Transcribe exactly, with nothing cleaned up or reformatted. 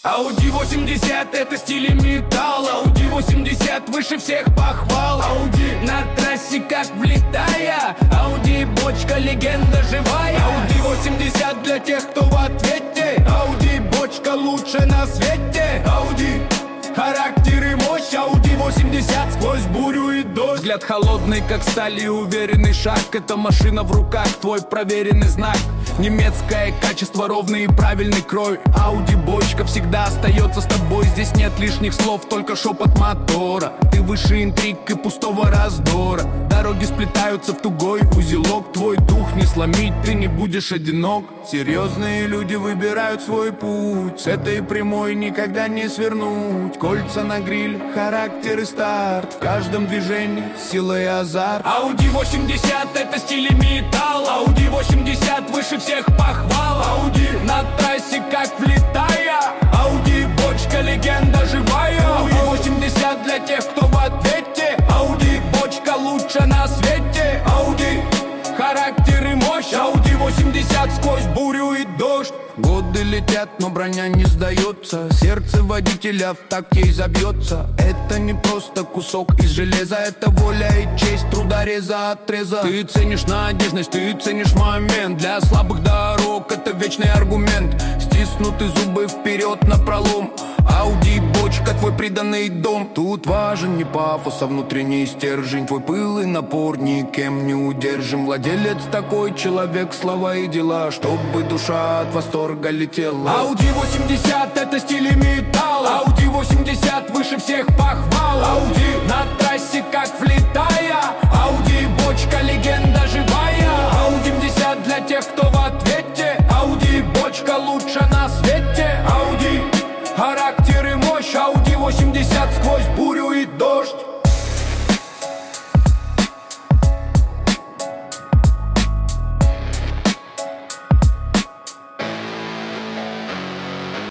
Ауди восемьдесят это стиль и металл. Ауди восемьдесят выше всех похвал. Ауди на трассе как влетая. Ауди бочка, легенда живая. Ауди восемьдесят для тех, кто в ответе. Ауди бочка лучше на свете. Ауди характер и мощь. Ауди восемьдесят сквозь бурю и дождь. Взгляд холодный, как сталь, и уверенный шаг. Эта машина в руках, твой проверенный знак. Немецкое качество, ровный и правильный крой. Ауди бочка всегда остается с тобой. Здесь нет лишних слов, только шепот мотора. Ты выше интриг и пустого раздора. Дороги сплетаются в тугой узелок. Твой дух не сломить, ты не будешь одинок. Серьезные люди выбирают свой путь. С этой прямой никогда не свернуть. Кольца на гриль, характер и старт. В каждом движении сила и азарт. Ауди восемьдесят это стиль и металл. Ауди восемьдесят выше всех похвал. Ауди на трассе как влетая. Ауди бочка, легенда живая. Ауди восемьдесят для тех, кто в ответе. Ауди бочка лучше на свете. Ауди характер и мощь. Ауди восемьдесят сквозь бурю и дождь. Годы летят, но броня не сдается. Сердце водителя в такт ей забьется. Это не просто кусок из железа. Это воля и честь трудореза отреза. Ты ценишь надежность, ты ценишь момент. Для слабых дорог это вечный аргумент. Стиснуты зубы вперед напролом. Ауди бочка, твой приданный дом. Тут важен не пафос, а внутренний стержень. Твой пыл и напор никем не удержим. Владелец такой человек, слова и дела, чтобы душа от восторга летела. Ауди восемьдесят это стиль и